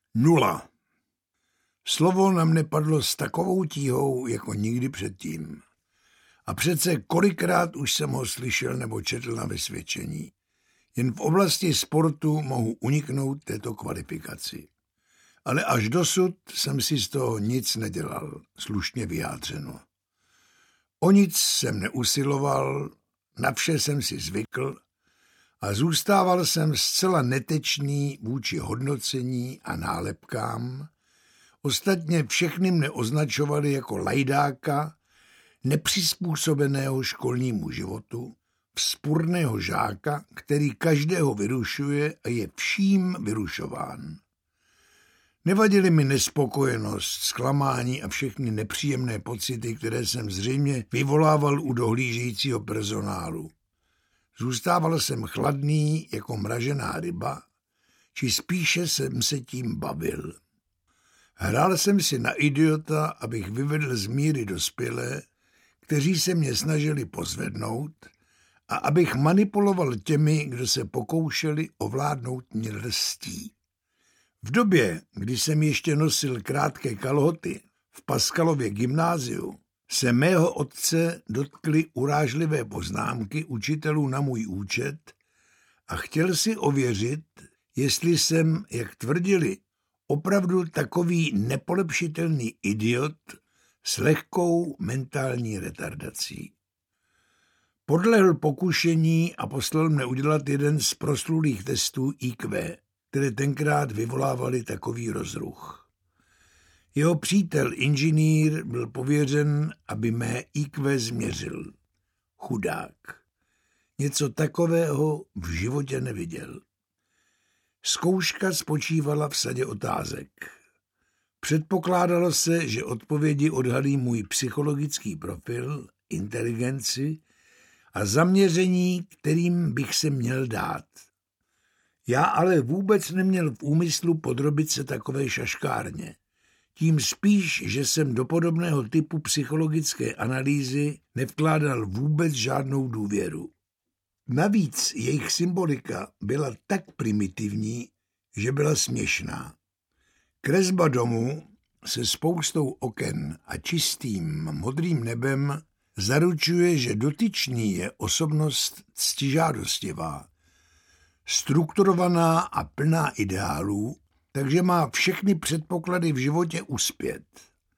Nula. Slovo na mne padlo s takovou tíhou, jako nikdy předtím. A přece kolikrát už jsem ho slyšel nebo četl na vysvědčení. Jen v oblasti sportu mohu uniknout této kvalifikaci. Ale až dosud jsem si z toho nic nedělal, slušně vyjádřeno. O nic jsem neusiloval, na vše jsem si zvykl a zůstával jsem zcela netečný vůči hodnocení a nálepkám. Ostatně všechny mne označovali jako lajdáka, nepřizpůsobeného školnímu životu, vzpurného žáka, který každého vyrušuje a je vším vyrušován. Nevadily mi nespokojenost, zklamání a všechny nepříjemné pocity, které jsem zřejmě vyvolával u dohlížejícího personálu. Zůstával jsem chladný jako mražená ryba, či spíše jsem se tím bavil. Hrál jsem si na idiota, abych vyvedl z míry dospělé, kteří se mě snažili pozvednout, a abych manipuloval těmi, kdo se pokoušeli ovládnout mě lstí. V době, kdy jsem ještě nosil krátké kalhoty v Paskalově gymnáziu, se mého otce dotkly urážlivé poznámky učitelů na můj účet a chtěl si ověřit, jestli jsem, jak tvrdili, opravdu takový nepolepšitelný idiot s lehkou mentální retardací. Podlehl pokušení a poslal mne udělat jeden z proslulých testů IQ, které tenkrát vyvolávaly takový rozruch. Jeho přítel, inženýr, byl pověřen, aby mé IQ změřil. Chudák. Něco takového v životě neviděl. Zkouška spočívala v sadě otázek. Předpokládalo se, že odpovědi odhalí můj psychologický profil, inteligenci a zaměření, kterým bych se měl dát. Já ale vůbec neměl v úmyslu podrobit se takové šaškárně. Tím spíš, že jsem do podobného typu psychologické analýzy nevkládal vůbec žádnou důvěru. Navíc jejich symbolika byla tak primitivní, že byla směšná. Kresba domu se spoustou oken a čistým modrým nebem zaručuje, že dotyčný je osobnost ctižádostivá, strukturovaná a plná ideálů, takže má všechny předpoklady v životě uspět.